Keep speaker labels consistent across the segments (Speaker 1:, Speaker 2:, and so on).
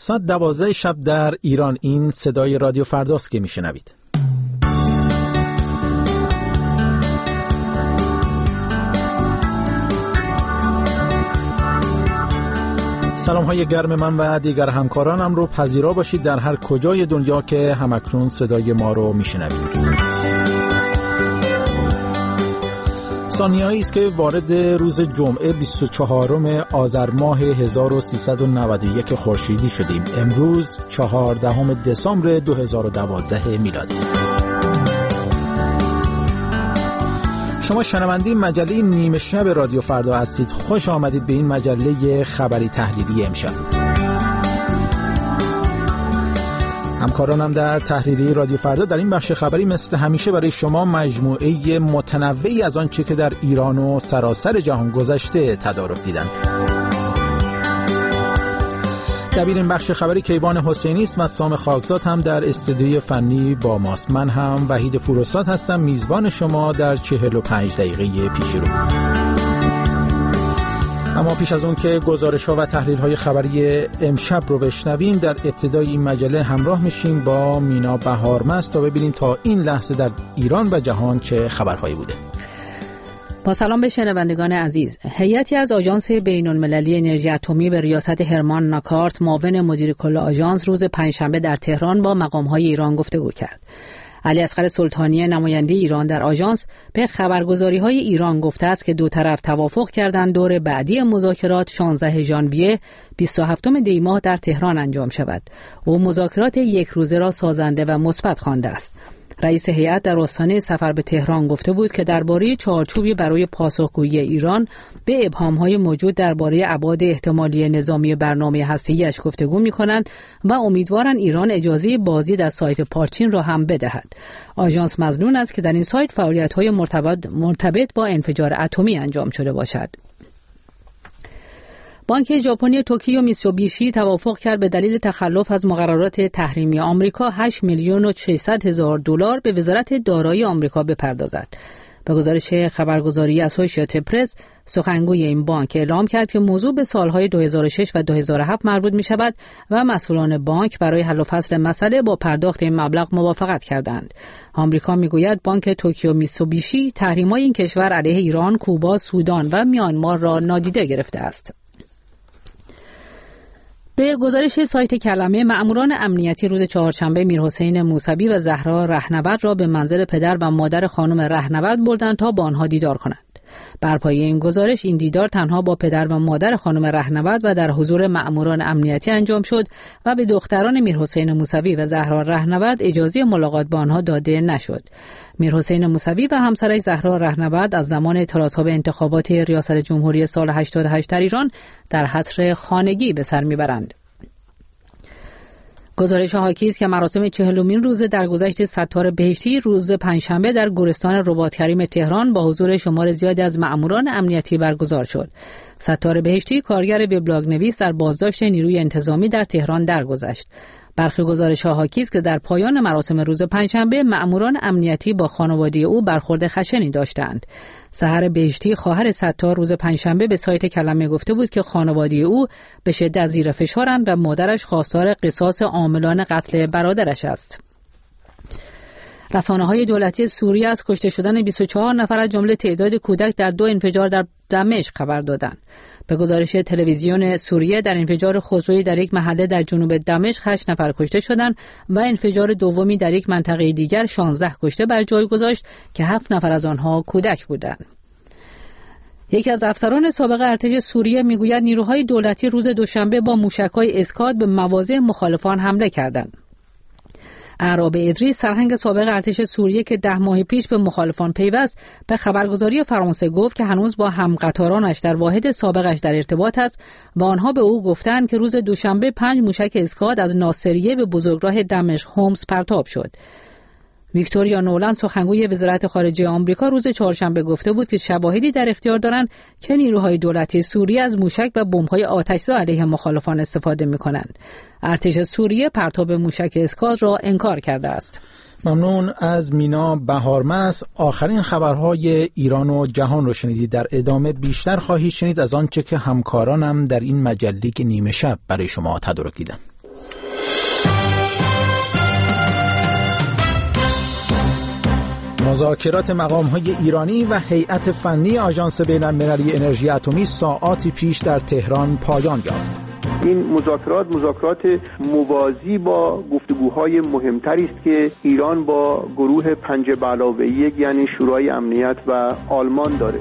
Speaker 1: ساعت 12 شب در ایران. این صدای رادیو فرداست که میشنوید. سلام های گرم من و دیگر همکارانم رو پذیرا باشید در هر کجای دنیا که همکنون صدای ما رو میشنوید. ثانیه‌ای است که وارد روز جمعه 24 آذر ماه 1391 خورشیدی شدیم. امروز 14 دسامبر 2012 میلادی است. شما شنونده مجله نیمه شب رادیو فردا هستید. خوش آمدید به این مجله خبری تحلیلی امشب. همکارانم در تحریریه رادیو فردا در این بخش خبری مثل همیشه برای شما مجموعه متنوعی از آنچه که در ایران و سراسر جهان گذشته تدارک دیدند. دبیر این بخش خبری کیوان حسینی است و سام خاکزاد هم در استودیوی فنی با ماست. من هم وحید پوراستاد هستم، میزبان شما در 45 دقیقه پیش رو. اما پیش از اون که گزارش‌ها و تحلیل‌های خبری امشب رو بشنویم، در ابتدای این مجله همراه میشیم با مینا بهارمست تا ببینیم تا این لحظه در ایران و جهان چه خبرهایی بوده.
Speaker 2: با سلام به شنوندگان عزیز. هیئتی از آژانس بین‌المللی انرژی اتمی به ریاست هرمان ناکارت، معاون مدیر کل آژانس، روز پنجشنبه در تهران با مقام‌های ایران گفتگو کرد. علی اصغر سلطانی نماینده ایران در آژانس به خبرگزاری‌های ایران گفته است که دو طرف توافق کردند دور بعدی مذاکرات 16 ژانویه 27 دی ماه در تهران انجام شود. او مذاکرات یک روزه را سازنده و مثبت خوانده است. رئیس هیئت در آستانه سفر به تهران گفته بود که درباره چارچوبی برای پاسخگویی ایران به ابهام‌های موجود درباره ابعاد احتمالی نظامی برنامه هسته‌ایش گفتگو می‌کنند و امیدوارند ایران اجازه بازدید از سایت پارچین را هم بدهد. آژانس مظنون است که در این سایت فعالیت‌های مرتبط با انفجار اتمی انجام شده باشد. بانک ژاپنی توکیو میتسوبیشی توافق کرد به دلیل تخلف از مقررات تحریمی آمریکا 8,600,000 به وزارت دارایی آمریکا بپردازد. به گزارش خبرگزاری اسوسییتد پرس، سخنگوی این بانک اعلام کرد که موضوع به سالهای 2006 و 2007 مربوط می شود و مسئولان بانک برای حل و فصل مسئله با پرداخت این مبلغ موافقت کردند. آمریکا می گوید بانک توکیو میتسوبیشی تحریم‌های این کشور علیه ایران، کوبا، سودان و میانمار را نادیده گرفته است. به گزارش سایت کلمه، مأموران امنیتی روز چهارشنبه میرحسین موسوی و زهرا رهنورد را به منزل پدر و مادر خانم رهنورد بردند تا با آنها دیدار کنند. بر پایه این گزارش این دیدار تنها با پدر و مادر خانم رهنورد و در حضور مأموران امنیتی انجام شد و به دختران میرحسین موسوی و زهرا رهنورد اجازه ملاقات با آنها داده نشد. میرحسین موسوی و همسرش زهرا رهنورد از زمان اعتراضات به انتخابات ریاست جمهوری سال 88 در ایران در حصر خانگی به سر میبرند. گزارش حاکی است که مراسم 40مین روز درگذشت ستار بهشتی روز پنجشنبه در گورستان رباط کریم تهران با حضور شمار زیادی از مأموران امنیتی برگزار شد. ستار بهشتی کارگر وبلاگ نویس در بازداشت نیروی انتظامی در تهران درگذشت. برخی گزارش‌ها حاکی است که در پایان مراسم روز پنجشنبه مأموران امنیتی با خانواده او برخورد خشنی داشتند. سحر بهشتی خواهر ستار روز پنجشنبه به سایت کلمه گفته بود که خانواده او به شدت زیر فشارند و مادرش خواستار قصاص عاملان قتل برادرش است. رسانه‌های دولتی سوریه از کشته شدن 24 نفر از جمله تعداد کودک در 2 انفجار در دمشق خبر دادند. به گزارش تلویزیون سوریه در انفجار خودرویی در یک محله در جنوب دمشق 8 نفر کشته شدند و انفجار دومی در یک منطقه دیگر 16 کشته بر جای گذاشت که 7 نفر از آنها کودک بودند. یکی از افسران سابق ارتش سوریه میگوید نیروهای دولتی روز دوشنبه با موشک‌های اسکاد به مواضع مخالفان حمله کردند. اعراب ادریس، سرهنگ سابق ارتش سوریه که 10 ماه پیش به مخالفان پیوست، به خبرگزاری فرانسه گفت که هنوز با همقطارانش در واحد سابقش در ارتباط است و آنها به او گفتند که روز دوشنبه 5 موشک اسکاد از ناصریه به بزرگراه دمشق هومس پرتاب شد. ویکتوریا نولند، سخنگوی وزارت خارجه آمریکا، روز چهارشنبه گفته بود که شواهدی در اختیار دارند که نیروهای دولتی سوریه از موشک و بمب‌های آتش‌زا علیه مخالفان استفاده می‌کنند. ارتش سوریه پرتاب موشک اسکاد را انکار کرده است.
Speaker 1: ممنون از مینا بهارمست. آخرین خبرهای ایران و جهان رو شنیدید. در ادامه بیشتر خواهید شنید از آنچه که همکارانم در این مجله نیمه شب برای شما تدارک دیدن. مذاکرات مقام‌های ایرانی و هیئت فنی آژانس بین‌المللی انرژی اتمی ساعاتی پیش در تهران پایان یافت.
Speaker 3: این مذاکرات موازی با گفتگوهای مهمتری است که ایران با گروه 5+1 یعنی شورای امنیت و آلمان داره.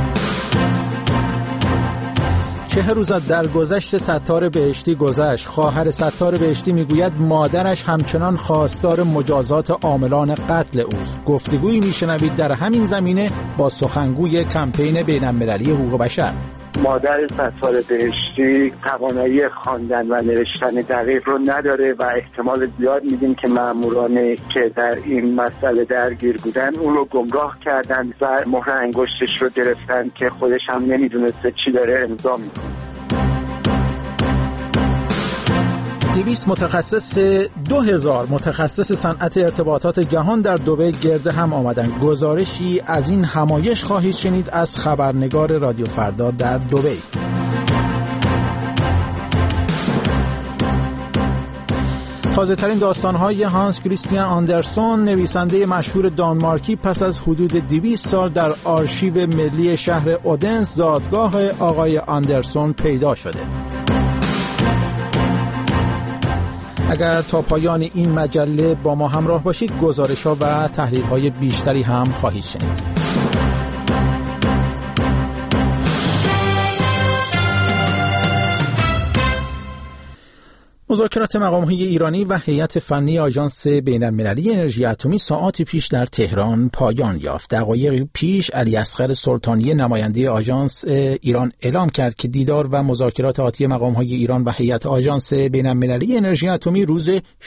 Speaker 1: 40 روز از درگذشت ستار بهشتی گذشت. خواهر ستار بهشتی میگوید مادرش همچنان خواستار مجازات عاملان قتل اوست. گفتگویی میشنوید در همین زمینه با سخنگوی کمپین بین‌المللی حقوق بشر.
Speaker 4: مادر ستار بهشتی توانایی خواندن و نوشتن دقیق رو نداره و احتمال زیاد میدیم که مامورانی که در این مسئله درگیر بودن اون رو گمراه کردن و مهر انگشتش رو گرفتن که خودش هم نمیدونسته چی داره امضا میکنه.
Speaker 1: 2000 متخصص صنعت ارتباطات جهان در دبی گرد هم آمدند. گزارشی از این همایش خواهید شنید از خبرنگار رادیو فردا در دبی. تازه ترین داستان‌های هانس کریستیان آندرسون، نویسنده مشهور دانمارکی، پس از حدود 200 سال در آرشیو ملی شهر اودنس زادگاه آقای آندرسون پیدا شده. اگر تا پایان این مجله با ما همراه باشید، گزارش‌ها و تحلیل‌های بیشتری هم خواهید شنید. مذاکرات مقام‌های ایرانی و هیئت فنی آژانس بین‌المللی انرژی اتمی ساعاتی پیش در تهران پایان یافت. دقایقی پیش علیاصغر سلطانی نماینده آژانس ایران اعلام کرد که دیدار و مذاکرات آتی مقام‌های ایران و هیئت آژانس بین‌المللی انرژی اتمی روز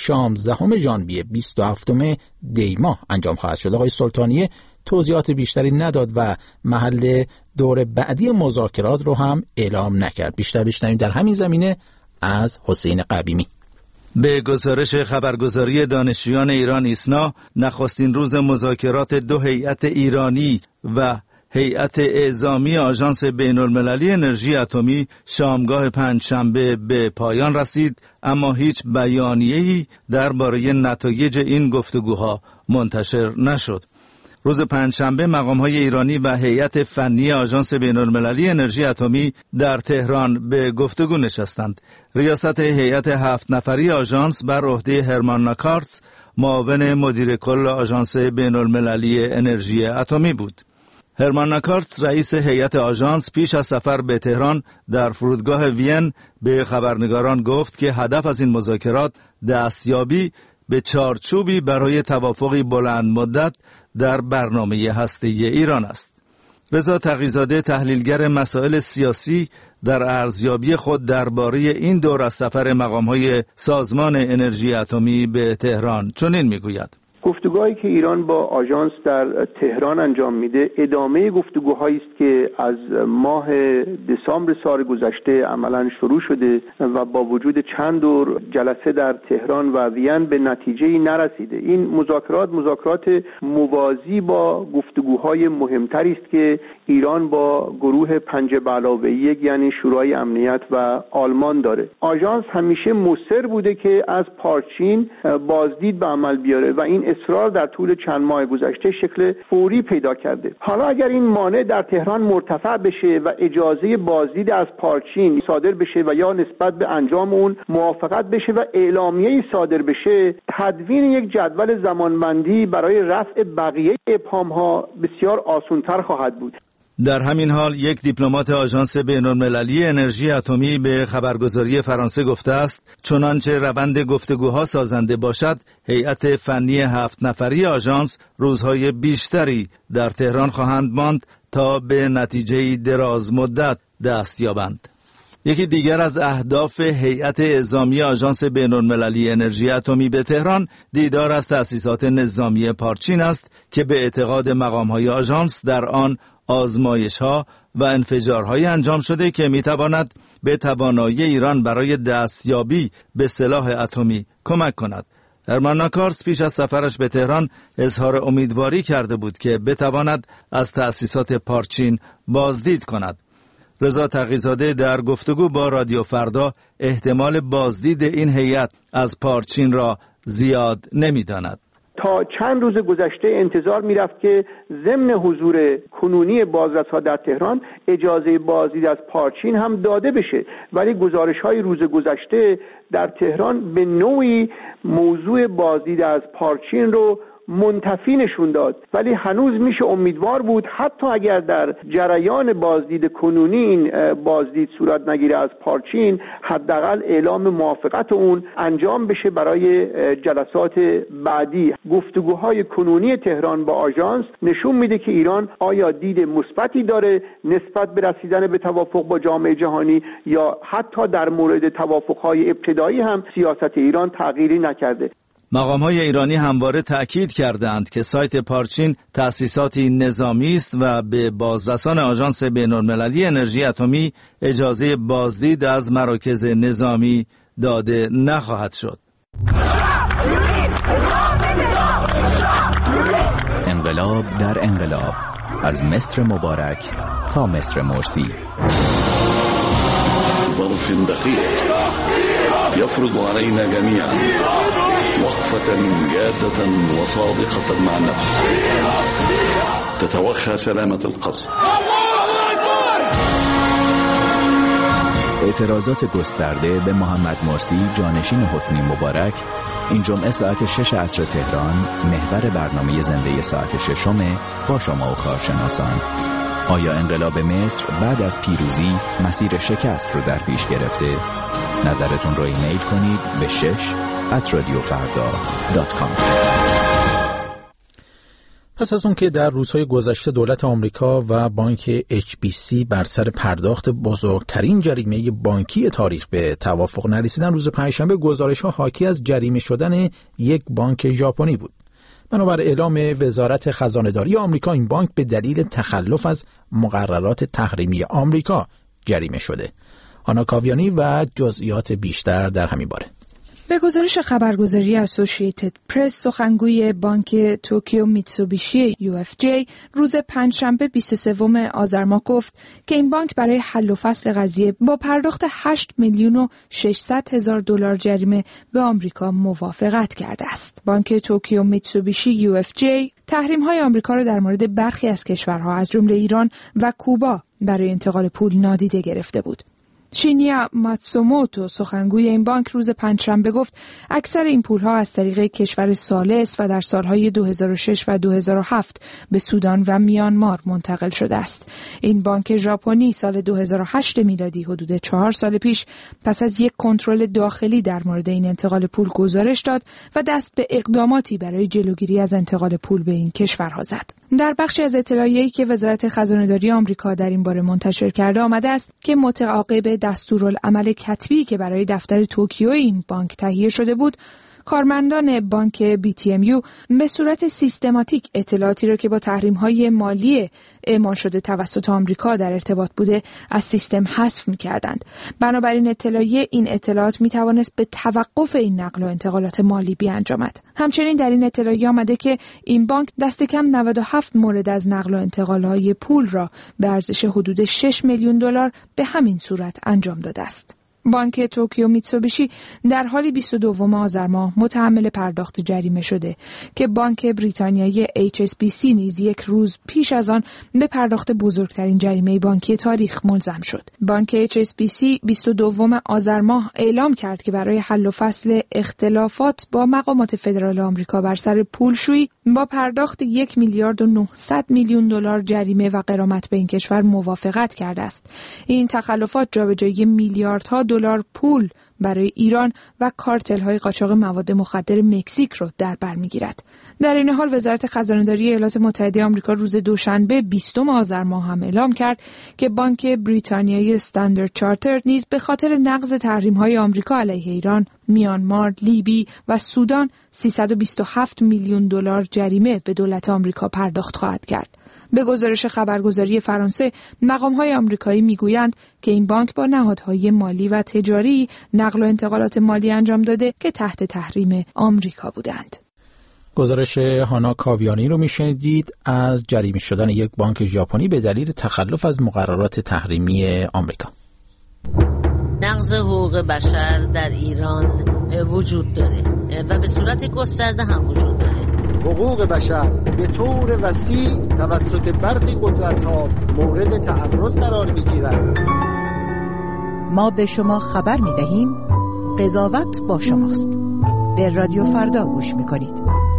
Speaker 1: 16 ژانویه 27 دی ماه انجام خواهد شد. آقای سلطانی توضیحات بیشتری نداد و محل دور بعدی مذاکرات رو هم اعلام نکرد. بیشتر بشنویم در همین زمینه از حسین قبیمی.
Speaker 5: به گزارش خبرگزاری دانشجویان ایران ایسنا، نخستین روز مذاکرات دو هیئت ایرانی و هیئت اعزامی آژانس بین‌المللی انرژی اتمی شامگاه پنجشنبه به پایان رسید، اما هیچ بیانیه‌ای درباره نتایج این گفتگوها منتشر نشد. روز پنجشنبه مقام‌های ایرانی و هیئت فنی آژانس بین‌المللی انرژی اتمی در تهران به گفتگو نشستند. ریاست هیئت 7 نفری آژانس بر عهده هرمان ناکارتس، معاون مدیر کل آژانس بین‌المللی انرژی اتمی بود. هرمان ناکارتس رئیس هیئت آژانس پیش از سفر به تهران در فرودگاه وین به خبرنگاران گفت که هدف از این مذاکرات دستیابی به چارچوبی برای توافقی بلند مدت در برنامه هسته‌ای ایران است. رضا تقی‌زاده، تحلیلگر مسائل سیاسی، در ارزیابی خود درباره این دور از سفر مقام‌های سازمان انرژی اتمی به تهران چنین می‌گوید:
Speaker 3: گفتگوهایی که ایران با آژانس در تهران انجام میده ادامه گفتگوهایی است که از ماه دسامبر سال گذشته عملاً شروع شده و با وجود چند دور جلسه در تهران و وین به نتیجه‌ای نرسیده. این مذاکرات موازی با گفتگوهای مهمتری است که ایران با گروه 5+1 یعنی شورای امنیت و آلمان داره. آژانس همیشه مصر بوده که از پارچین بازدید به عمل بیاره و این اصرار در طول چند ماه گذشته شکل فوری پیدا کرده. حالا اگر این مانع در تهران مرتفع بشه و اجازه بازدید از پارچین صادر بشه و یا نسبت به انجام اون موافقت بشه و اعلامیه‌ای صادر بشه، تدوین یک جدول زمانبندی برای رفع بقیه ابهام‌ها بسیار آسان‌تر خواهد بود.
Speaker 5: در همین حال یک دیپلمات آژانس بین‌المللی انرژی اتمی به خبرگزاری فرانسه گفته است چنانچه روند گفتگوها سازنده باشد، هیئت فنی 7 نفری آژانس روزهای بیشتری در تهران خواهند ماند تا به نتیجه دراز مدت دست یابند. یکی دیگر از اهداف هیئت اعزامی آژانس بین‌المللی انرژی اتمی به تهران دیدار از تأسیسات نظامی پارچین است که به اعتقاد مقام‌های آژانس در آن آزمایش‌ها و انفجارهای انجام شده که می‌تواند به توانایی ایران برای دستیابی به سلاح اتمی کمک کند. هرمان ناکارتس پیش از سفرش به تهران اظهار امیدواری کرده بود که بتواند از تأسیسات پارچین بازدید کند. رضا تقی‌زاده در گفتگو با رادیو فردا احتمال بازدید این هیئت از پارچین را زیاد نمی‌داند.
Speaker 3: تا چند روز گذشته انتظار میرفت که ضمن حضور کنونی بازرس‌ها در تهران اجازه بازدید از پارچین هم داده بشه، ولی گزارش‌های روز گذشته در تهران به نوعی موضوع بازدید از پارچین رو منتفی نشون داد. ولی هنوز میشه امیدوار بود حتی اگر در جریان بازدید کنونی این بازدید صورت نگیره از پارچین، حداقل اعلام موافقت اون انجام بشه برای جلسات بعدی. گفتگوهای کنونی تهران با آژانس نشون میده که ایران آیا دید مثبتی داره نسبت به رسیدن به توافق با جامعه جهانی، یا حتی در مورد توافقهای ابتدایی هم سیاست ایران تغییری نکرده.
Speaker 5: مقام‌های ایرانی همواره تأکید کردند که سایت پارچین تأسیساتی نظامی است و به بازرسان آژانس بین‌المللی انرژی اتمی اجازه بازدید از مراکز نظامی داده نخواهد شد.
Speaker 6: انقلاب در انقلاب، از مصر مبارک تا مصر مرسی.
Speaker 7: ظرف دقيق يفرض علينا جميعا وقفة جادة وصادقة مع النفس تتوخى سلامة القصد.
Speaker 6: اعتراضات گسترده به محمد مرسی جانشین حسنی مبارک این جمعه ساعت 6 عصر تهران محور برنامه زنده ساعت 6 با شما و کارشناسان. آیا انقلاب مصر بعد از پیروزی مسیر شکست رو در پیش گرفته؟ نظرتون رو ایمیل کنید به 6@radiofarda.com.
Speaker 1: پس از اون که در روزهای گذشته دولت آمریکا و بانک HSBC بر سر پرداخت بزرگترین جریمه بانکی تاریخ به توافق نرسیدن، روز پنجشنبه گزارش‌ها حاکی از جریمه شدن یک بانک ژاپنی بود. بنابر اعلام وزارت خزانه‌داری آمریکا، این بانک به دلیل تخلف از مقررات تحریمی آمریکا جریمه شده. آنا کاویانی و جزئیات بیشتر در همین باره.
Speaker 8: به گزارش خبرگزاری اسوسییتد پرس، سخنگوی بانک توکیو میتسوبیشی UFJ روز پنجشنبه 23 آذر ماه گفت که این بانک برای حل و فصل قضیه با پرداخت 8,600,000 دلار جریمه به آمریکا موافقت کرده است. بانک توکیو میتسوبیشی UFJ تحریم‌های آمریکا را در مورد برخی از کشورها از جمله ایران و کوبا برای انتقال پول نادیده گرفته بود. شینیا ماتسوموتو، سخنگوی این بانک، روز پنجشنبه گفت اکثر این پولها از طریق کشور ثالث و در سالهای 2006 و 2007 به سودان و میانمار منتقل شده است. این بانک ژاپنی سال 2008 میلادی، حدود 4 سال پیش، پس از یک کنترل داخلی در مورد این انتقال پول گزارش داد و دست به اقداماتی برای جلوگیری از انتقال پول به این کشورها زد. در بخشی از اطلاعیه‌ای که وزارت خزانه‌داری آمریکا در این باره منتشر کرده آمده است که متعاقب دستورالعمل کتبی که برای دفتر توکیو این بانک تهیه شده بود، کارمندان بانک BTMU به صورت سیستماتیک اطلاعاتی را که با تحریم‌های مالی اعمال شده توسط آمریکا در ارتباط بوده از سیستم حذف می‌کردند. بنابراین اطلاعیه این اطلاعات می‌توانست به توقف این نقل و انتقالات مالی بیانجامد. همچنین در این اطلاعیه آمده که این بانک دست کم 97 مورد از نقل و انتقال‌های پول را به ارزش حدود 6 میلیون دلار به همین صورت انجام داده است. بانک توکیو میتسوبیشی در حالی 22 آذر ماه متحمل پرداخت جریمه شده که بانک بریتانیایی HSBC نیز یک روز پیش از آن به پرداخت بزرگترین جریمه بانکی تاریخ ملزم شد. بانک HSBC 22 آذر ماه اعلام کرد که برای حل و فصل اختلافات با مقامات فدرال آمریکا بر سر پولشویی با پرداخت 1,900,000,000 دلار جریمه و غرامت به این کشور موافقت کرده است. این تخلفات جابجایی میلیاردها دلار پول برای ایران و کارتل‌های قاچاق مواد مخدر مکزیک را در بر می‌گیرد. در این حال وزارت خزانه‌داری ایالات متحده آمریکا روز دوشنبه 20 آذر ماه هم اعلام کرد که بانک بریتانیایی استاندارد چارتر نیز به خاطر نقض تحریم‌های آمریکا علیه ایران، میانمار، لیبی و سودان 327 میلیون دلار جریمه به دولت آمریکا پرداخت خواهد کرد. به گزارش خبرگزاری فرانسه، مقام‌های آمریکایی می‌گویند که این بانک با نهادهای مالی و تجاری نقل و انتقالات مالی انجام داده که تحت تحریم آمریکا بودند.
Speaker 1: گزارش هانا کاویانی رو میشنیدید از جریمه شدن یک بانک ژاپنی به دلیل تخلف از مقررات تحریمی آمریکا.
Speaker 9: نقض حقوق بشر در ایران وجود داره و به صورت گسترده هم وجود داره.
Speaker 10: حقوق بشر به طور وسیع توسط برخی قدرت‌ها مورد تعرض قرار می‌گیرد.
Speaker 11: ما به شما خبر می‌دهیم قضاوت با شماست. به رادیو فردا گوش می‌کنید.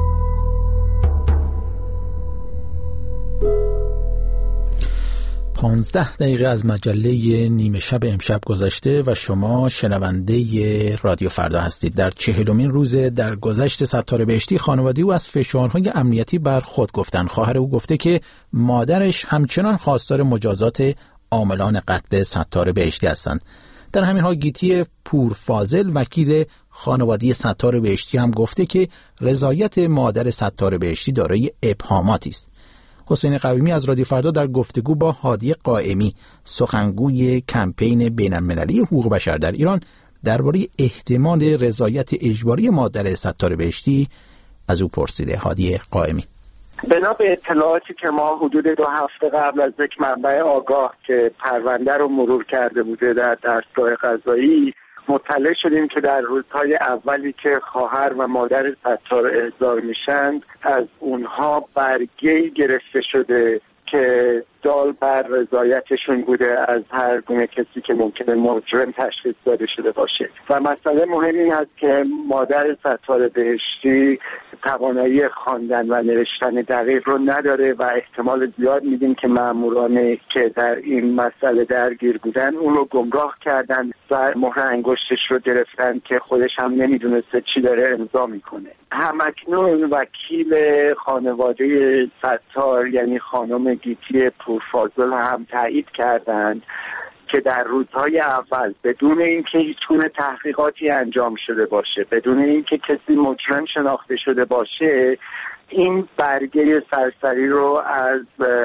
Speaker 1: پانزده دقیقه از مجله نیمه شب امشب گذشته و شما شنونده رادیو فردا هستید. در 40مین روز درگذشت ستاره بهشتی خانواده او از فشارهای امنیتی بر خود گفتند. خواهر او گفته که مادرش همچنان خواستار مجازات عاملان قتل ستاره بهشتی هستند. در همین حال گیتی پورفاضل وکیل خانواده ستاره بهشتی هم گفته که رضایت مادر ستاره بهشتی دارای ابهاماتی است. حسین قویمی از رادیو فردا در گفتگو با هادی قائمی سخنگوی کمپین بین‌المللی حقوق بشر در ایران درباره احتمال رضایت اجباری مادر ستاره بهشتی از او پرسیده. هادی قائمی:
Speaker 4: بنا به اطلاعاتی که ما حدود 2 هفته قبل از یک منبع آگاه که پرونده رو مرور کرده بوده در دستگاه قضایی مطلع شدیم که در روزهای اولی که خواهر و مادر ستاره احضار میشند از اونها برگه‌ای گرفته شده که دال بر رضایتشون بوده از هر گونه کسی که ممکنه مجرم تشخیص داده شده باشه و مسئله مهم این است که مادر ستاره بهشتی توانایی خواندن و نوشتن دقیق رو نداره و احتمال زیاد میدیم که مامورانی که در این مسئله درگیر بودن اون رو گمراه کردن و مهر انگشتش رو گرفتن که خودش هم نمیدونسته چی داره امضا میکنه. همکنون وکیل خانواده ستار یعنی خانم گیتی پورفاضل هم تایید کردند که در روزهای اول بدون اینکه هیچگونه تحقیقاتی انجام شده باشه، بدون اینکه کسی مجرم شناخته شده باشه، این برگه سرسری رو از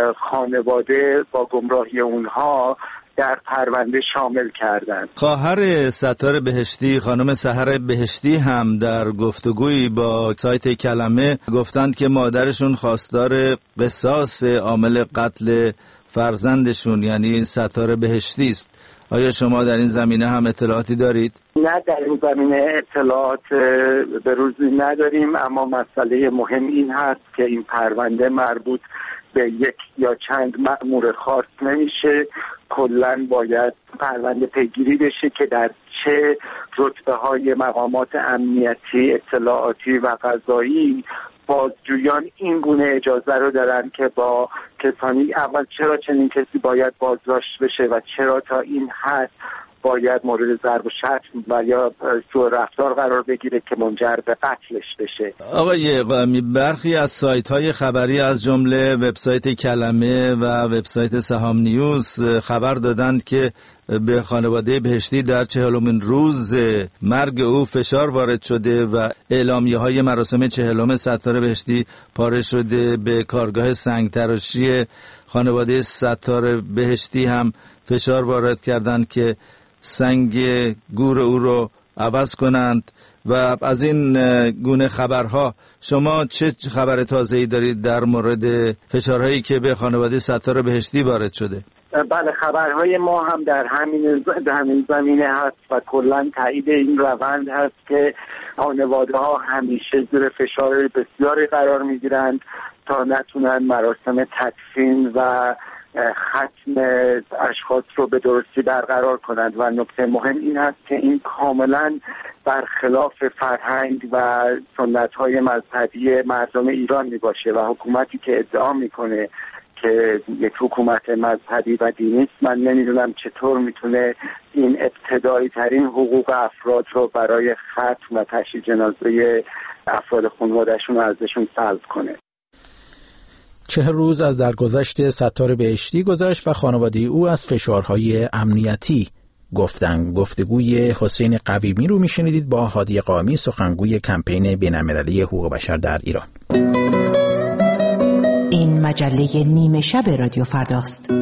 Speaker 4: خانواده با گمراهی اونها در پرونده شامل کردند.
Speaker 5: خواهر ستاره بهشتی خانم سحر بهشتی هم در گفتگویی با سایت کلمه گفتند که مادرشون خواستار قصاص عامل قتل فرزندشون یعنی ستاره بهشتی است. آیا شما در این زمینه هم اطلاعاتی دارید؟
Speaker 4: نه، در این زمینه اطلاعات به روزی نداریم، اما مسئله مهم این هست که این پرونده مربوط به یک یا چند مأمور خاص نمیشه. کلاً باید پرونده پیگیری بشه که در چه رتبه‌های مقامات امنیتی، اطلاعاتی و قضایی بازجویان این گونه اجازه رو دارن که با کسانی اول چرا چنین کسی باید بازداشت بشه و چرا تا این حد باید مورد ضرب و شتم و یا سوء رفتار قرار بگیره که منجر به قتلش بشه.
Speaker 5: آقای قائمی، برخی از سایت‌های خبری از جمله وبسایت کلمه و وبسایت سهام نیوز خبر دادند که به خانواده بهشتی در 40مین روز مرگ او فشار وارد شده و اعلامیه‌های مراسم 40 ستاره بهشتی پاره شده. به کارگاه سنگ‌تراشی خانواده ستاره بهشتی هم فشار وارد کردند که سنگ گور او رو عوض کنند و از این گونه خبرها شما چه خبر تازه‌ای دارید در مورد فشارهایی که به خانواده ستاره بهشتی وارد شده؟
Speaker 4: بله، خبرهای ما هم در همین زمینه هست و کلاً تایید این روند هست که خانواده ها همیشه زیر فشار بسیاری قرار میگیرند تا نتونن مراسم تدفین و ختم اشخاص رو به درستی برقرار کنند و نکته مهم این هست که این کاملا برخلاف فرهنگ و سنت‌های مذهبی مردم ایران می باشه و حکومتی که ادعا میکنه که یک حکومت مذهبی و دینی است، من نمیدونم چطور میتونه این ابتدایی ترین حقوق افراد رو برای ختم و تشییع جنازه افراد خانواده‌شون ازشون سلب کنه.
Speaker 1: 40 روز از درگذشت ستاره بهشتی گذشت و خانواده او از فشارهای امنیتی گفتند. گفتگوی حسین قویمی رو میشنیدید با هادی قائمی سخنگوی کمپین بین‌المللی حقوق بشر در ایران.
Speaker 11: این مجله نیمه شب رادیو فرداست.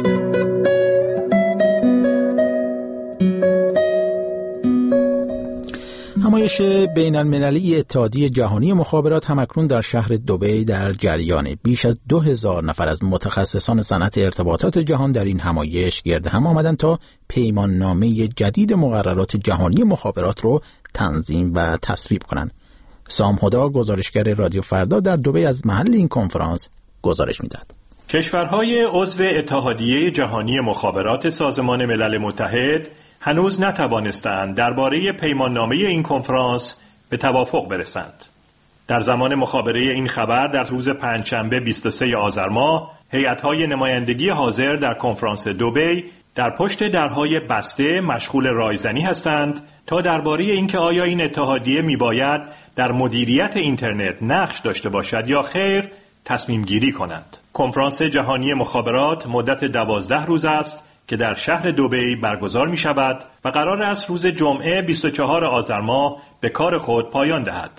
Speaker 1: نمایش بین‌المللی اتحادیه جهانی مخابرات همکنون در شهر دبی در جریانه. بیش از 2000 نفر از متخصصان صنعت ارتباطات جهان در این همایش گرد هم آمدند تا پیماننامه جدید مقررات جهانی مخابرات رو تنظیم و تصویب کنند. سام هدا گزارشگر رادیو فردا در دبی از محل این کنفرانس گزارش می‌داد.
Speaker 12: کشورهای عضو اتحادیه جهانی مخابرات سازمان ملل متحد هنوز نتوانستند درباره پیماننامه این کنفرانس به توافق برسند. در زمان مخابره این خبر در روز پنجشنبه 23 آذر ماه، هیئت‌های نمایندگی حاضر در کنفرانس دبی در پشت درهای بسته مشغول رایزنی هستند تا درباره اینکه آیا این اتحادیه میباید در مدیریت اینترنت نقش داشته باشد یا خیر تصمیم گیری کنند. کنفرانس جهانی مخابرات مدت 12 روز است که در شهر دبی برگزار می شود و قرار است روز جمعه 24 آذر ماه به کار خود پایان دهد.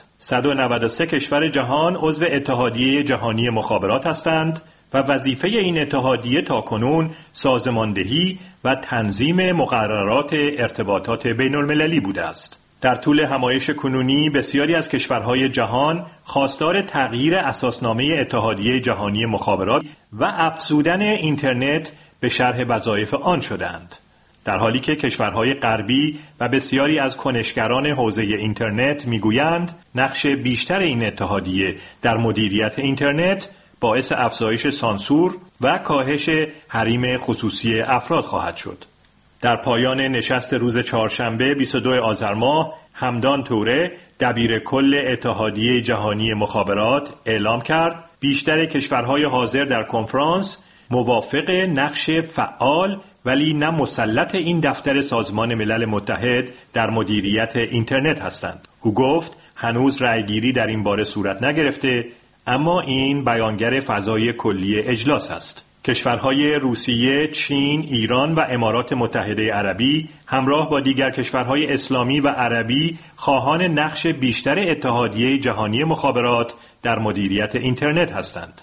Speaker 12: 193 کشور جهان عضو اتحادیه جهانی مخابرات هستند و وظیفه این اتحادیه تاکنون سازماندهی و تنظیم مقررات ارتباطات بین المللی بوده است. در طول همایش کنونی بسیاری از کشورهای جهان خواستار تغییر اساسنامه اتحادیه جهانی مخابرات و افزودن اینترنت به شرح وظایف آن شدند، در حالی که کشورهای غربی و بسیاری از کنشگران حوزه اینترنت میگویند نقش بیشتر این اتحادیه در مدیریت اینترنت باعث افزایش سانسور و کاهش حریم خصوصی افراد خواهد شد. در پایان نشست روز چهارشنبه 22 آذر ماه، همدان توره دبیر کل اتحادیه جهانی مخابرات اعلام کرد بیشتر کشورهای حاضر در کنفرانس موافق نقش فعال ولی نه مسلط این دفتر سازمان ملل متحد در مدیریت اینترنت هستند. او گفت هنوز رأیگیری در این باره صورت نگرفته، اما این بیانگر فضای کلی اجلاس است. کشورهای روسیه، چین، ایران و امارات متحده عربی همراه با دیگر کشورهای اسلامی و عربی خواهان نقش بیشتر اتحادیه جهانی مخابرات در مدیریت اینترنت هستند.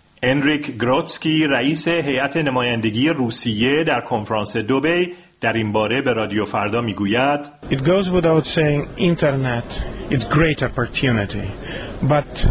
Speaker 12: انریک گروتسکی رئیس هیئت نمایندگی روسیه در کنفرانس دبی در این باره به رادیو فردا میگوید
Speaker 13: It goes without saying internet it's great opportunity but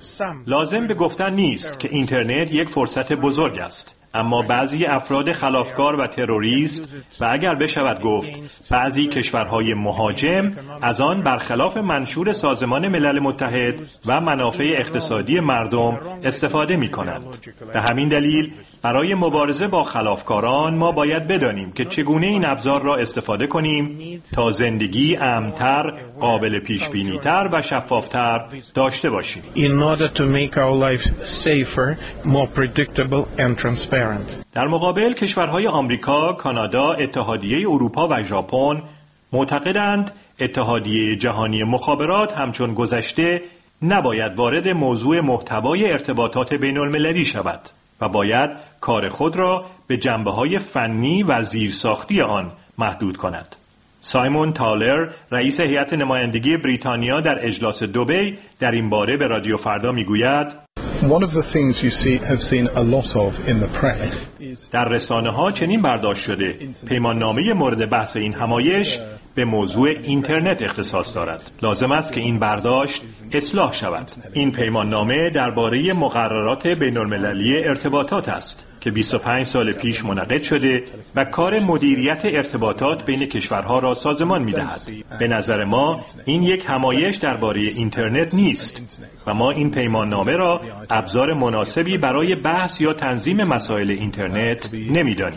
Speaker 12: لازم به گفتن نیست که اینترنت یک فرصت بزرگ است، اما بعضی افراد خلافکار و تروریست و اگر بشود گفت بعضی کشورهای مهاجم از آن برخلاف منشور سازمان ملل متحد و منافع اقتصادی مردم استفاده می کنند. به همین دلیل برای مبارزه با خلافکاران ما باید بدانیم که چگونه این ابزار را استفاده کنیم تا زندگی امن‌تر، قابل پیش‌بینی‌تر و شفاف‌تر داشته باشیم.
Speaker 13: In order to make our lives safer, more predictable and transparent.
Speaker 12: در مقابل کشورهای آمریکا، کانادا، اتحادیه اروپا و ژاپن معتقدند اتحادیه جهانی مخابرات همچون گذشته نباید وارد موضوع محتوای ارتباطات بین المللی شود و باید کار خود را به جنبه‌های فنی و زیرساختی آن محدود کند. سایمون تالر رئیس هیئت نمایندگی بریتانیا در اجلاس دبی در این باره به رادیو فردا میگوید
Speaker 14: One of the things you have seen a lot of in the press
Speaker 12: در رسانه‌ها چنین برداشت شده پیماننامه مورد بحث این همایش به موضوع اینترنت اختصاص دارد. لازم است که این برداشت اصلاح شود. این پیماننامه درباره مقررات بین‌المللی ارتباطات است که 25 سال پیش منعقد شده و کار مدیریت ارتباطات بین کشورها را سازمان می‌دهد. به نظر ما این یک همایش درباره اینترنت نیست و ما این پیماننامه را ابزار مناسبی برای بحث یا تنظیم مسائل اینترنت نمی‌دانیم.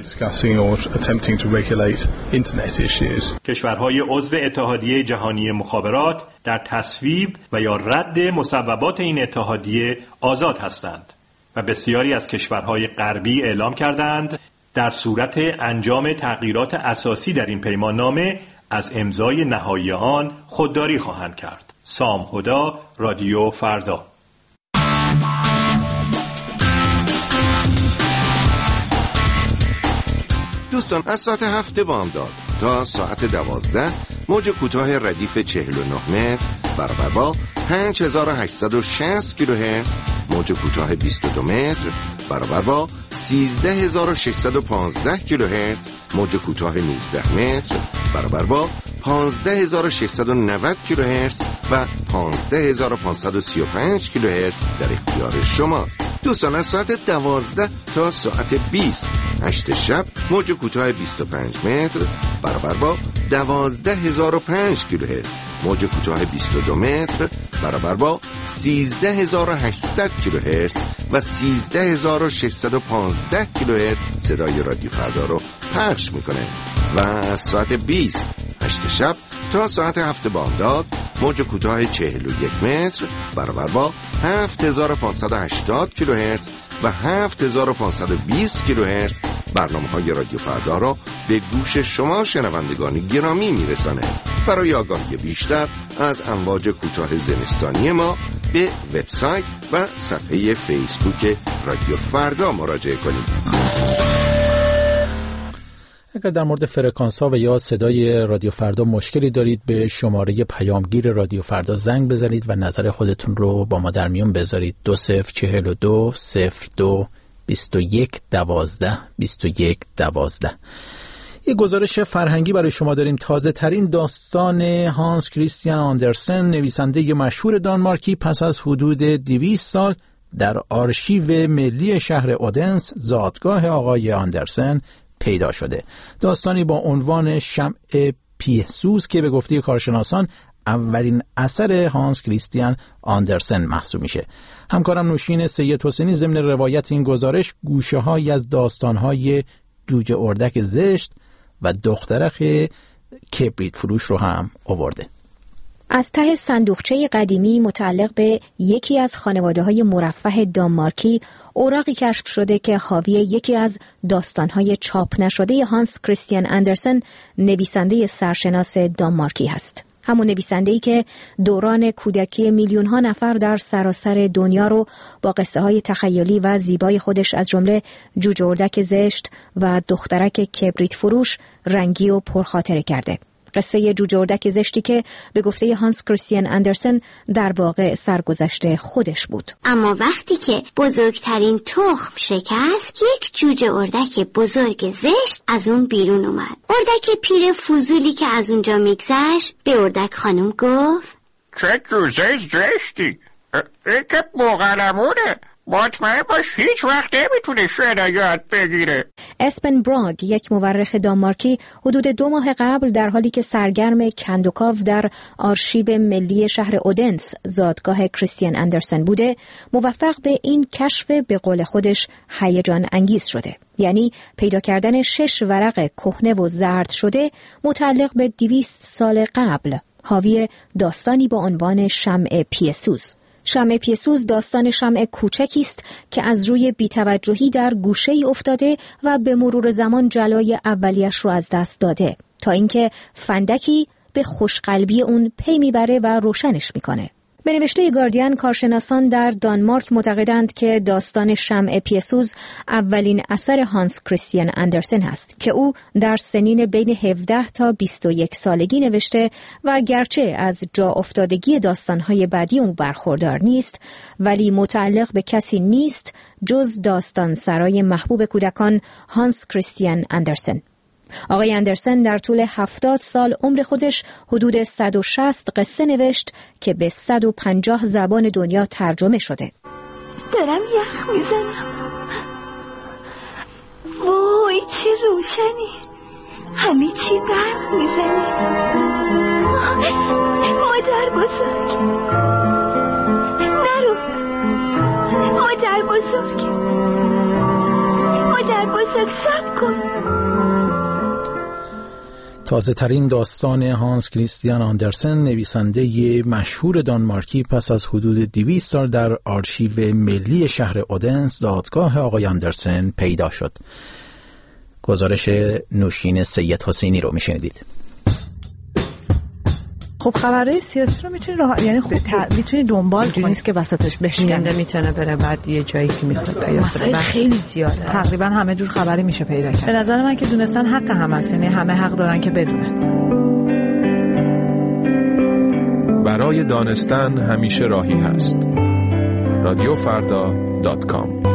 Speaker 12: کشورهای عضو اتحادیه جهانی مخابرات در تصویب و یا رد مصوبات این اتحادیه آزاد هستند و بسیاری از کشورهای غربی اعلام کردند در صورت انجام تغییرات اساسی در این پیماننامه از امضای نهایی آن خودداری خواهند کرد. سام هدا، رادیو فردا.
Speaker 15: دوستان از ساعت 7 بامداد تا ساعت 12 موج کوتاه ردیف 49 متر برابر با 5860 کیلوهرتز، موج کوتاه 22 متر برابر با 13615 کیلوهرتز، موج کوتاه 19 متر برابر با 15690 کیلوهرتز و 15535 کیلوهرتز در اختیار شماست. دوستان از ساعت 12 تا ساعت 20 8 شب موج کوتاه 25 متر برابر با 12005 کیلوهرتز. موج کوتاه 22 متر برابر با 13800 کیلوهرتز و 13615 کیلوهرتز صدای رادیو فردا رو پخش میکنه و از ساعت 20 8 شب تا ساعت 7 بامداد موج کوتاه 41 متر برابر با 7580 کیلوهرتز و 7520 کیلوهرتز برنامه‌های رادیو فردا را به گوش شما شنوندگان گرامی میرسانه. برای آگاهی بیشتر از امواج کوتاه زمستانی ما به وبسایت و صفحه فیسبوک رادیو فردا مراجعه کنید.
Speaker 1: اگر در مورد فرکانس‌ها و یا صدای رادیو فردا مشکلی دارید به شماره پیامگیر رادیو فردا زنگ بزنید و نظر خودتون رو با ما در میون بذارید. 2042 02 21 12 21 12. یک گزارش فرهنگی برای شما داریم. تازه ترین داستان هانس کریستیان آندرسن، نویسنده مشهور دانمارکی، پس از حدود 200 سال در آرشیو ملی شهر اودنس، زادگاه آقای آندرسن، پیدا شده. داستانی با عنوان شمع پیه‌سوز که به گفته کارشناسان اولین اثر هانس کریستیان آندرسن محسوب میشه. همکارم نوشین سید حسینی ضمن روایت این گزارش گوشه‌هایی از داستان‌های جوجه اردک زشت و دخترک کبریت فروش رو هم آورده.
Speaker 16: از ته صندوقچه قدیمی متعلق به یکی از خانواده‌های مرفه دانمارکی اوراقی کشف شده که حاوی یکی از داستان‌های چاپ نشده هانس کریستیان آندرسن، نویسنده سرشناس دانمارکی هست. همون نویسنده‌ای که دوران کودکی میلیون‌ها نفر در سراسر دنیا رو با قصه‌های تخیلی و زیبای خودش از جمله جوجه اردک زشت و دخترک کبریت فروش رنگی و پرخاطره کرده. قصه جوجه اردک زشتی که به گفته هانس کریستیان آندرسن در واقع سرگذشت خودش بود.
Speaker 17: اما وقتی که بزرگترین تخم شکست، یک جوجه اردک بزرگ زشت از اون بیرون اومد. اردک پیر فضولی که از اونجا میگذشت به اردک خانم گفت:
Speaker 18: چه جوجه زشتی، این که بوقلمونه، مطمئن باش هیچ وقت نمیتونه شنا یاد بگیره.
Speaker 16: اسپن براگ، یک مورخ دانمارکی، حدود 2 ماه قبل در حالی که سرگرم کندوکاو در آرشیو ملی شهر اودنس، زادگاه کریستیان آندرسن بوده، موفق به این کشف به قول خودش هیجان انگیز شده. یعنی پیدا کردن 6 ورق کهنه و زرد شده متعلق به 200 سال قبل، حاوی داستانی با عنوان شمع پیه‌سوز. شمع پیه‌سوز داستان شمع کوچکی است که از روی بی‌توجهی در گوشه‌ای افتاده و به مرور زمان جلای اولیش رو از دست داده تا اینکه فندکی به خوشقلبی اون پی میبره و روشنش میکنه. به نوشته گاردین، کارشناسان در دانمارک معتقدند که داستان شمع پیه‌سوز اولین اثر هانس کریستیان آندرسن هست که او در سنین بین 17 تا 21 سالگی نوشته و گرچه از جا افتادگی داستان‌های بعدی اون برخوردار نیست، ولی متعلق به کسی نیست جز داستان سرای محبوب کودکان هانس کریستیان آندرسن. آقای آندرسن در طول 70 سال عمر خودش حدود 160 قصه نوشت که به 150 زبان دنیا ترجمه شده.
Speaker 19: دارم یخ میزنم. وای چه روشنی، همه چی برق میزنه. مادر بزرگ نرو، مادر بزرگ، مادر بزرگ صبر کن.
Speaker 1: تازه ترین داستان هانس کریستیان آندرسن، نویسنده مشهور دانمارکی، پس از حدود 200 سال در آرشیو ملی شهر اودنس، دادگاه آقای آندرسن، پیدا شد. گزارش نوشین سید حسینی رو میشنیدید.
Speaker 20: خب خبرهای سیاسی رو میتونی یعنی خوب میتونی دنبال کنی، نیست که وسطش بشکنه،
Speaker 2: میتونه بره بعد یه جایی که میخواد پیدا
Speaker 20: مسائل خیلی زیاده، تقریبا همه جور خبری میشه پیدا کرد. به نظر من که دونستن حق همه است، یعنی همه حق دارن که بدونن.
Speaker 21: برای دانستن همیشه راهی هست. radiofarda.com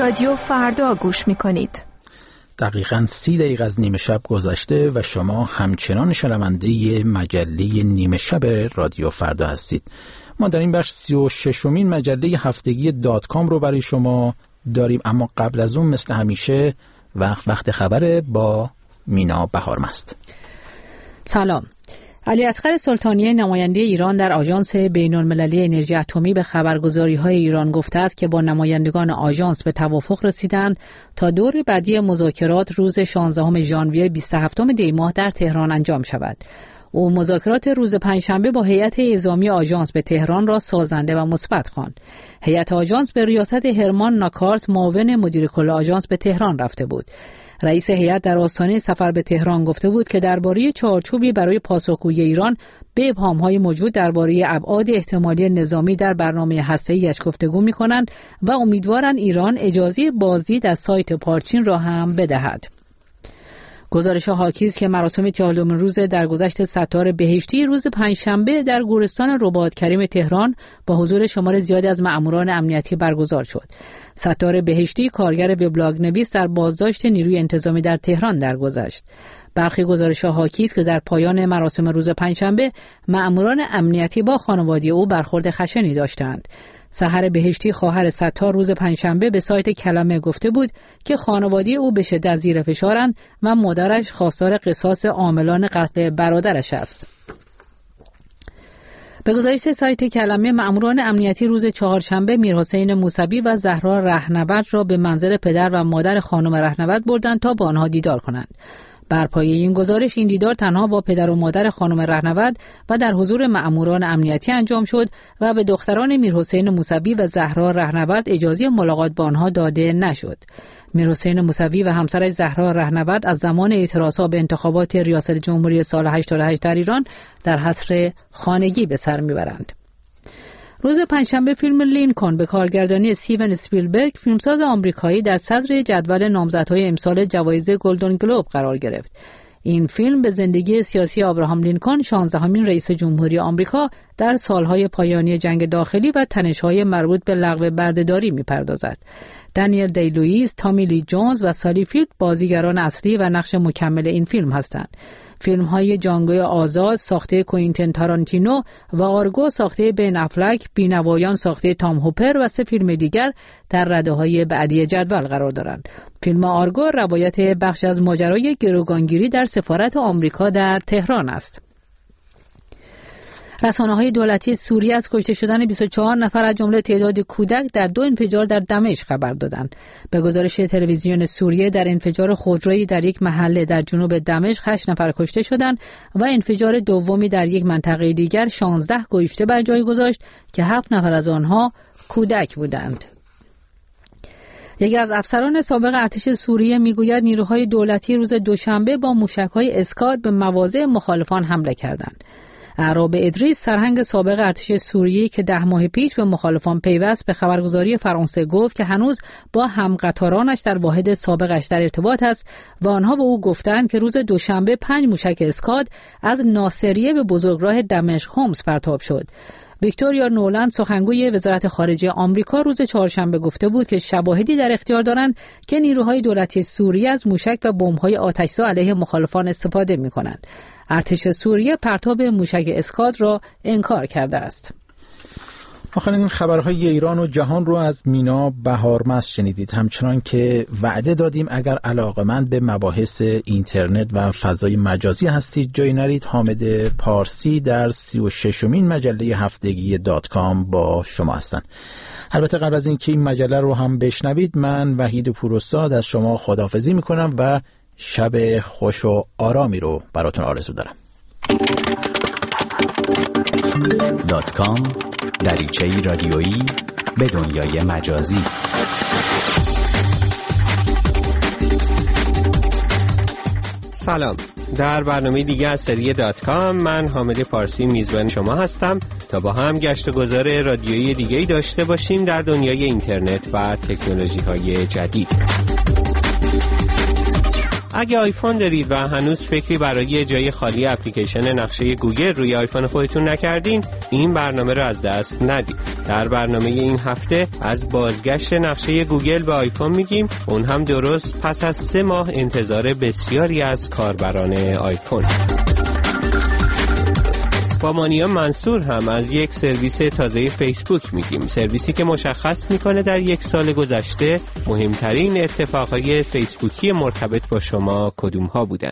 Speaker 3: رادیو فردا گوش می‌کنید.
Speaker 1: دقیقاً 30 دقیقه از نیمه شب گذشته و شما همچنان شنونده مجله نیمه شب رادیو فردا هستید. ما در این بخش 36مین مجله هفتگی .com رو برای شما داریم، اما قبل از اون مثل همیشه وقت خبره با مینا بهارمست.
Speaker 2: سلام. علی اصغر سلطانی نماینده ایران در آژانس بین‌المللی انرژی اتمی به خبرگزاری‌های ایران گفته است که با نمایندگان آژانس به توافق رسیدند تا دور بعدی مذاکرات روز 16 ژانویه 27 دی ماه در تهران انجام شود. او مذاکرات روز پنجشنبه با هیئت اعزامی آژانس به تهران را سازنده و مثبت خواند. هیئت آژانس به ریاست هرمان ناکارس معاون مدیر کل آژانس به تهران رفته بود. رئیس هیئت در آستانه سفر به تهران گفته بود که درباره چارچوبی برای پاسخگویی ایران به ابهام‌های موجود درباره ابعاد احتمالی نظامی در برنامه هسته‌ای‌اش گفتگو می‌کنند و امیدوارند ایران اجازه بازدید از سایت پارچین را هم بدهد. گزارش حاکی است که مراسم 40 روز درگذشت ستار بهشتی روز پنجشنبه در گورستان رباط کریم تهران با حضور شمار زیادی از مأموران امنیتی برگزار شد. ستار بهشتی کارگر وبلاگ نویس در بازداشت نیروی انتظامی در تهران درگذشت. برخی گزارش‌ها حاکی است که در پایان مراسم روز پنجشنبه مأموران امنیتی با خانواده او برخورد خشنی داشتند. سحر بهشتی خواهر ستار روز پنجشنبه به سایت کلمه گفته بود که خانواده او به شدت زیر فشارند و مادرش خواستار قصاص عاملان قتل برادرش است. به گزارش سایت کلمه مأموران امنیتی روز چهارشنبه میرحسین موسوی و زهرا رهنورد را به منزل پدر و مادر خانم رهنورد بردند تا با آنها دیدار کنند. بر پایه این گزارش این دیدار تنها با پدر و مادر خانم رهنورد و در حضور مأموران امنیتی انجام شد و به دختران میرحسین موسوی و زهرا رهنورد اجازه ملاقات با آنها داده نشد. میرحسین موسوی و همسرش زهرا رهنورد از زمان اعتراضات به انتخابات ریاست جمهوری سال 88 در ایران در حصر خانگی به سر میبرند. روز پنجشنبه فیلم لینکن به کارگردانی استیون اسپیلبرگ فیلمساز آمریکایی در صدر جدول نامزدهای امسال جوایز گلدن گلوب قرار گرفت. این فیلم به زندگی سیاسی ابراهام لینکن 16مین رئیس جمهوری آمریکا در سالهای پایانی جنگ داخلی و تنش‌های مربوط به لغو بردهداری می‌پردازد. دانیل دی لوئیس، تامی لی جونز و سالی فیلد بازیگران اصلی و نقش مکمل این فیلم هستند. فیلم‌های جانگوی آزاد ساخته کوئنتین تارانتینو و آرگو ساخته بن افلک، بینوایان ساخته تام هوپر و 3 فیلم دیگر در رده‌های بعدی جدول قرار دارند. فیلم آرگو روایت بخش از ماجرای گروگانگیری در سفارت آمریکا در تهران است. رسانه‌های دولتی سوریه از کشته شدن 24 نفر از جمله تعداد کودک در 2 انفجار در دمشق خبر دادند. به گزارش تلویزیون سوریه در انفجار خودرویی در یک محله در جنوب دمشق 8 نفر کشته شدند و انفجار دومی در یک منطقه دیگر 16 کشته بر جای گذاشت که 7 نفر از آنها کودک بودند. یکی از افسران سابق ارتش سوریه میگوید نیروهای دولتی روز دوشنبه با موشک‌های اسکاد به مواضع مخالفان حمله کردند. اعراب ادریس سرهنگ سابق ارتش سوریه که 10 ماه پیش به مخالفان پیوست به خبرگزاری فرانسه گفت که هنوز با همقطارانش در واحد سابقش در ارتباط است و آنها به او گفتند که روز دوشنبه 5 موشک اسکاد از ناصریه به بزرگراه دمشق هومس پرتاب شد. ویکتوریا نولند سخنگوی وزارت خارجه آمریکا روز چهارشنبه گفته بود که شواهدی در اختیار دارند که نیروهای دولتی سوریه از موشک و بمب‌های آتش‌زا علیه مخالفان استفاده می‌کنند. ارتش سوریه پرتاب موشک اسکاد را انکار کرده است.
Speaker 1: آخرین خبرهای ایران و جهان رو از مینا بهارمست شنیدید. همچنان که وعده دادیم اگر علاقه‌مند به مباحث اینترنت و فضای مجازی هستید جایی نرید. حامد پارسی در 36مین مجله هفتگی .com با شما هستن. البته قبل از اینکه این مجله رو هم بشنوید من وحید پوراستاد از شما خداحافظی میکنم و شب خوش و آرامی رو براتون آرزو دارم.
Speaker 6: .com دریچه‌ای رادیویی به دنیای مجازی.
Speaker 22: سلام، در برنامه دیگه از سری .com من حامد پارسی میزبان شما هستم تا با هم گشت و گذار رادیویی دیگه‌ای داشته باشیم در دنیای اینترنت و تکنولوژی‌های جدید. اگه آیفون دارید و هنوز فکری برای جای خالی اپلیکیشن نقشه گوگل روی آیفون خودتون نکردین، این برنامه رو از دست ندید. در برنامه این هفته از بازگشت نقشه گوگل به آیفون میگیم، اون هم درست پس از 3 ماه انتظار بسیاری از کاربران آیفون. با مانیا منصور هم از یک سرویس تازه فیسبوک میگیم، سرویسی که مشخص میکنه در 1 سال گذشته مهمترین اتفاقهای فیسبوکی مرتبط با شما کدوم ها بودن.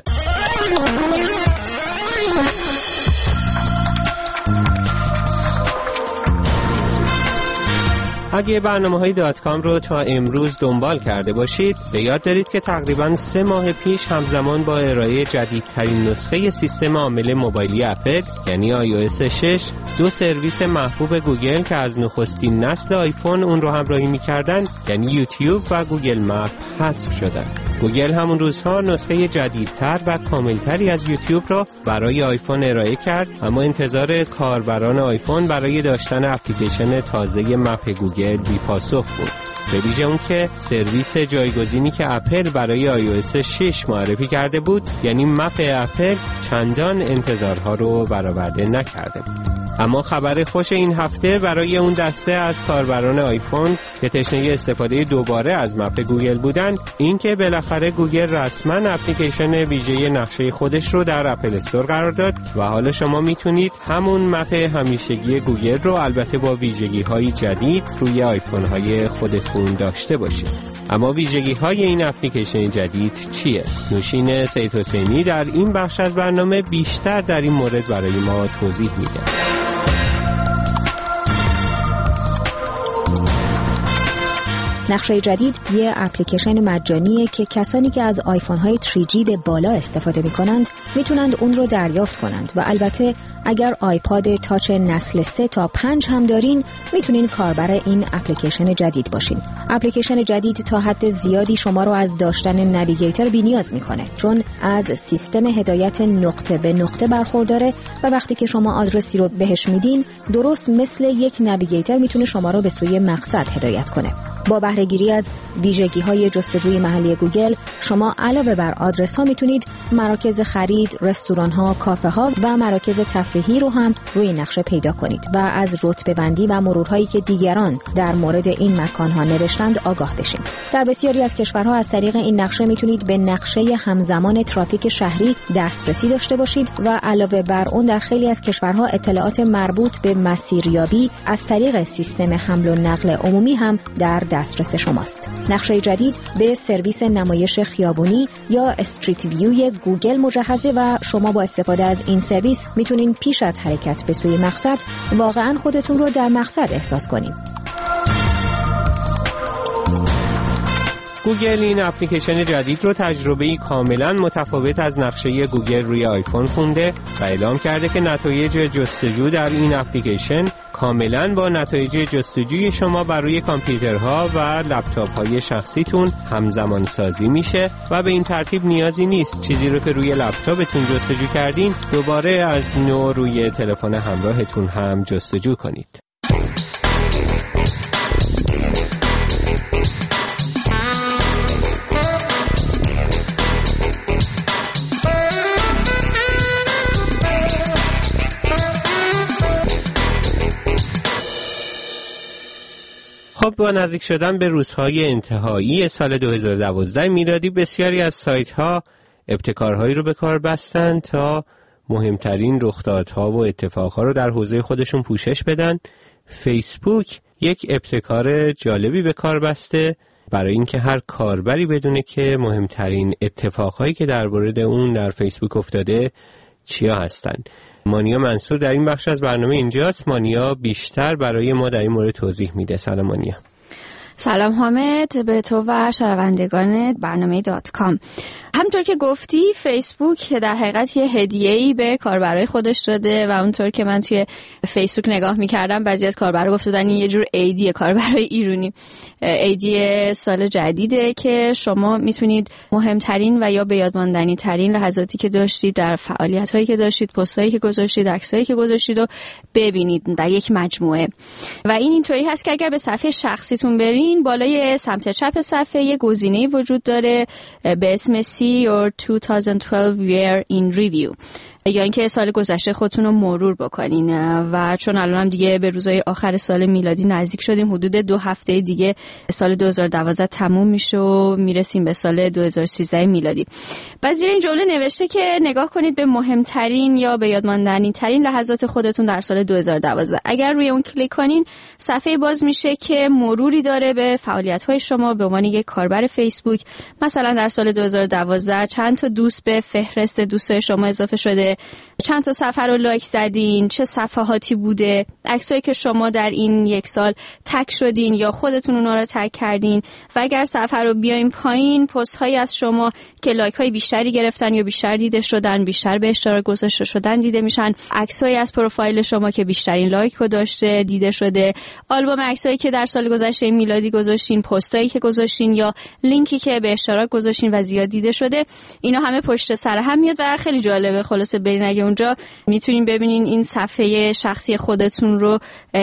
Speaker 22: اگه برنامه‌های .com رو تا امروز دنبال کرده باشید، به یاد دارید که تقریباً 3 ماه پیش همزمان با ارائه جدیدترین نسخه سیستم عامل موبایلی اپل یعنی iOS 6، 2 سرویس محبوب گوگل که از نخستین نسل آیفون اون رو همراهی می‌کردن یعنی یوتیوب و گوگل مپ حذف شدن. گوگل همون روزها نسخه جدیدتر و کاملتری از یوتیوب را برای آیفون ارائه کرد، اما انتظار کاربران آیفون برای داشتن اپلیکیشن تازه مپ گوگل بی‌پاسخ بود. به ویژه اون که سرویس جایگزینی که اپل برای iOS 6 معرفی کرده بود یعنی مپ اپل چندان انتظارها رو برآورده نکرده بود. اما خبر خوش این هفته برای اون دسته از کاربران آیفون که تشنه استفاده دوباره از مپ گوگل بودن، این که بالاخره گوگل رسما اپلیکیشن ویژه نقشه خودش رو در اپل استور قرار داد و حالا شما میتونید همون مپ همیشگی گوگل رو البته با ویژگی‌های جدید روی آیفون‌های خودتون داشته باشید. اما ویژگی‌های این اپلیکیشن جدید چیه؟ نوشین سید حسینی در این بخش از برنامه بیشتر در این مورد برای ما توضیح میده.
Speaker 16: نقشه جدید یه اپلیکیشن مجانیه که کسانی که از آیفون‌های 3G به بالا استفاده می‌کنند میتونند اون رو دریافت کنند و البته اگر آیپاد تاچ نسل 3 تا 5 هم دارین میتونین کاربر این اپلیکیشن جدید باشین. اپلیکیشن جدید تا حد زیادی شما رو از داشتن نویگیتور بی‌نیاز می‌کنه، چون از سیستم هدایت نقطه به نقطه برخورداره و وقتی که شما آدرسی رو بهش میدین درست مثل یک نویگیتور میتونه شما رو به سوی مقصد هدایت کنه. با بهره‌گیری از ویژگی‌های جستجوی محلی گوگل، شما علاوه بر آدرس‌ها میتونید مراکز خرید، رستوران‌ها، کافه‌ها و مراکز تفریحی رو هم روی نقشه پیدا کنید و از رتبه‌بندی و مرورهایی که دیگران در مورد این مکان‌ها نوشتند آگاه بشین. در بسیاری از کشورها از طریق این نقشه میتونید به نقشه همزمان ترافیک شهری دسترسی داشته باشید و علاوه بر اون در خیلی از کشورها اطلاعات مربوط به مسیریابی از طریق سیستم حمل و نقل عمومی هم در دسترس شماست. نقشه جدید به سرویس نمایش خیابونی یا استریت ویو گوگل مجهزه و شما با استفاده از این سرویس میتونین پیش از حرکت به سوی مقصد واقعاً خودتون رو در مقصد احساس کنین.
Speaker 22: گوگل این اپلیکیشن جدید رو تجربه‌ای کاملا متفاوت از نقشه گوگل روی آیفون خونده و اعلام کرده که نتایج جستجو در این اپلیکیشن کاملا با نتایج جستجوی شما بر روی کامپیوترها و لپتاپ‌های شخصیتون همزمان سازی میشه و به این ترتیب نیازی نیست چیزی رو که روی لپتاپتون جستجو کردین دوباره از نو روی تلفن همراهتون هم جستجو کنید. خب با نزدیک شدن به روزهای انتهایی سال 2012 میلادی بسیاری از سایت‌ها ابتکارهایی رو به کار بستن تا مهمترین رخدادها و اتفاقها رو در حوزه خودشون پوشش بدن. فیسبوک یک ابتکار جالبی به کار بسته برای اینکه هر کاربری بدونه که مهمترین اتفاقهایی که در مورد اون در فیسبوک افتاده چیا هستن. مانیا منصور در این بخش از برنامه اینجاست. مانیا بیشتر برای ما در این مورد توضیح میده. سلام مانیا.
Speaker 3: سلام حامد، به تو و شنوندگان برنامه .com. همونطور که گفتی فیسبوک در حقیقت یه هدیه‌ای به کاربرای خودش داده و اونطور که من توی فیسبوک نگاه می‌کردم بعضی از کاربرا گفته بودن این یه جور عیدیه، کاربرای ایرانی، عیدی سال جدیده که شما میتونید مهمترین و یا به یاد ماندنی ترین لحظاتی که داشتید در فعالیت‌هایی که داشتید، پستایی که گذاشتید، عکسایی که گذاشتید رو ببینید در یک مجموعه. و این اینطوری هست که اگر به صفحه شخصیتون برین بالای سمت چپ صفحه یه گزینه‌ای وجود داره به اسم see your 2012 year in review، یا اینکه سال گذشته خودتون رو مرور بکنین. و چون الان هم دیگه به روزهای آخر سال میلادی نزدیک شدیم، حدود 2 هفته دیگه سال 2012 تموم میشه و میرسیم به سال 2013 میلادی. بعد زیر این جمله نوشته که نگاه کنید به مهمترین یا به یاد ماندنی ترین لحظات خودتون در سال 2012. اگر روی اون کلیک کنین، صفحه باز میشه که مروری داره به فعالیت‌های شما به عنوان یک کاربر فیسبوک. مثلا در سال 2012 چند تا دوست به فهرست دوستای شما اضافه شده، چند تا صفحه رو لایک زدین، چه صفحاتی بوده، عکسایی که شما در این یک سال تگ شدین یا خودتون اونا رو تگ کردین. و اگر صفحه رو بیایم پایین، پست هایی از شما که لایک های بیشتری گرفتن یا بیشتر دیده شدن، بیشتر به اشتراک گذاشته شدن دیده میشن، عکسایی از پروفایل شما که بیشترین لایک رو داشته دیده شده، آلبوم عکسایی که در سال گذشته میلادی گذاشتین، پستایی که گذاشتین یا لینکی که به اشتراک گذاشتین و زیاد دیده شده، اینا همه پشت سر هم میاد و خیلی جالبه. خلاصه برین اگه اونجا میتونین ببینین این صفحه شخصی خودتون رو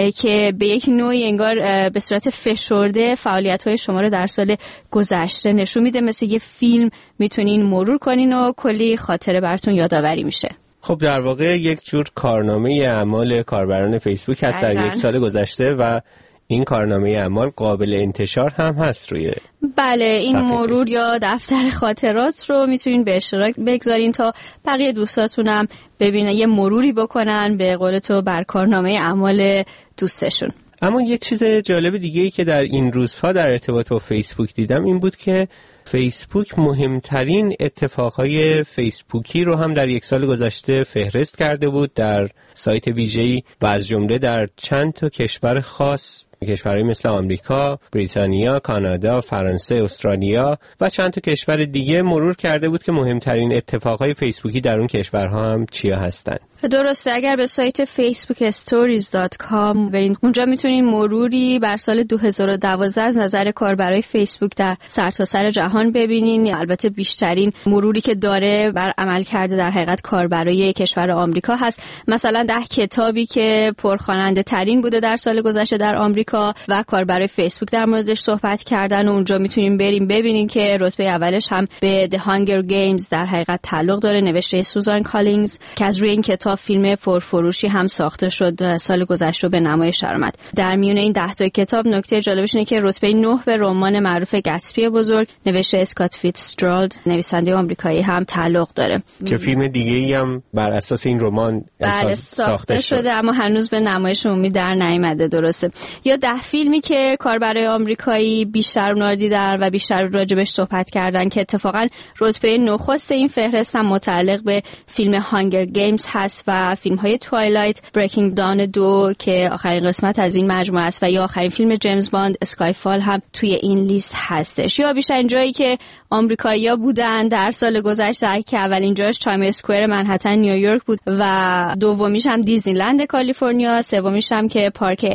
Speaker 3: که به یک نوعی انگار به صورت فشرده فعالیت‌های شما رو در سال گذشته نشون میده. مثل یه فیلم میتونین مرور کنین و کلی خاطره براتون یادآوری میشه.
Speaker 22: خب در واقع یک جور کارنامه اعمال کاربران فیسبوک هست در یک سال گذشته و این کارنامه اعمال قابل انتشار هم هست روی
Speaker 3: بله. این مرور یا دفتر خاطرات رو میتونین به اشتراک بگذارین تا بقیه دوستاتونم ببینن، یه مروری بکنن به قول تو بر کارنامه اعمال دوستشون.
Speaker 22: اما یه چیز جالب دیگه‌ای که در این روزها در ارتباط با فیسبوک دیدم این بود که فیسبوک مهمترین اتفاقهای فیسبوکی رو هم در یک سال گذشته فهرست کرده بود در سایت ویژه‌ای و از جمله در چند تا کشور خاص، کشورهای مثل آمریکا، بریتانیا، کانادا، فرانسه، استرالیا و چند تا کشور دیگه مرور کرده بود که مهمترین اتفاقهای فیسبوکی در اون کشورها هم چیا هستن.
Speaker 3: درسته. اگر به سایت facebookstories.com برین، اونجا میتونین مروری بر سال 2012 از نظر کاربرای فیسبوک در سرتاسر جهان ببینین. البته بیشترین مروری که داره بر عمل کرده در حقیقت کاربرای کشور آمریکا هست. مثلا 10 کتابی که پرخواننده ترین بوده در سال گذشته در آمریکا و کاربرای فیسبوک در موردش صحبت کردن و اونجا میتونین بریم ببینین که رتبه اولش هم به The Hunger Games در حقیقت تعلق داره، نوشته سوزان کالینگز که از روی این کتاب فیلم پرفروشی هم ساخته شد سال گذشته به نمایش درآمد. در میون این 10 تا کتاب نکته جالبش اینه که رتبه 9 به رمان معروف گتسبی بزرگ نوشته اسکات فیتزجرالد نویسنده آمریکایی هم تعلق داره
Speaker 22: که فیلم دیگه‌ای هم بر اساس این رمان
Speaker 3: ساخته شده اما هنوز به نمایش عمومی در نیامده. درسته. یا 10 فیلمی که کاربرای آمریکایی بیشتر اونها دیدن و بیشتر راجبش صحبت کردن که اتفاقا رتبه نخست این فهرست هم متعلق به فیلم هانگر گیمز هست و فیلم‌های توایلایت، بریکینگ دان 2 که آخرین قسمت از این مجموعه است و یا آخرین فیلم جیمز باند اسکای فال هم توی این لیست هستش. یا بیشتر جایی که آمریکایی‌ها بودن در سال گذشته که اولین جاش تایم اسکوئر منهتن نیویورک بود و دومیش هم دیزنی لند کالیفرنیا، سومیش هم که پارک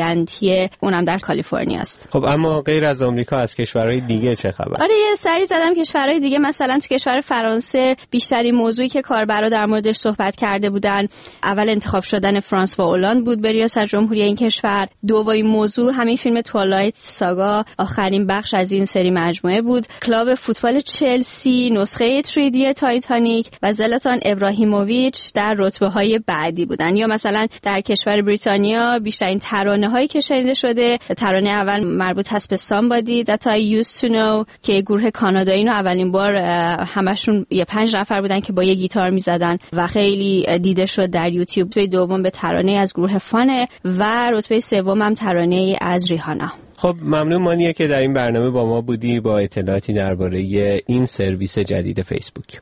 Speaker 3: AT&T اونم در کالیفرنیا است.
Speaker 22: خب اما غیر از آمریکا از کشورهای دیگه چه خبر؟
Speaker 3: آره یه سری زدم کشورهای دیگه. مثلا تو کشور فرانسه بیشترین موضوعی که کاربرا در موردش صحبت کرده بودن اول انتخاب شدن فرانسوا اولاند بود به ریاست جمهوری این کشور. دومین موضوع همین فیلم توالایت ساگا آخرین بخش از این سری مجموعه بود. کلاب فوتبال چلسی، نسخه 3D تایتانیک و زلاتان ابراهیموویچ در رتبه‌های بعدی بودن. یا مثلا در کشور بریتانیا بیشترین ترانه‌هایی که شنیده شده، ترانه اول مربوط هست به Somebody That I Used To Know که گروه کانادایی رو اولین بار همشون 5 نفر بودن که با یه گیتار می‌زدن و خیلی دیده شد در یوتیوب. رتبه دوم به ترانه از گروه فانه و رتبه سوم هم ترانه از ریهانا.
Speaker 22: خب ممنون مانیه که در این برنامه با ما بودی با اطلاعاتی درباره این سرویس جدید فیسبوک.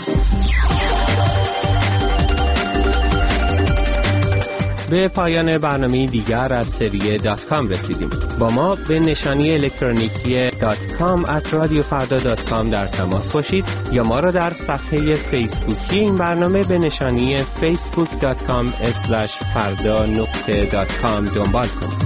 Speaker 22: به پایان برنامه دیگر از سری .com رسیدیم. با ما به نشانی الکترونیکی .com@radiofarda.com در تماس باشید یا ما را در صفحه فیسبوکی این برنامه به نشانی facebook.com/farda.com دنبال کنید.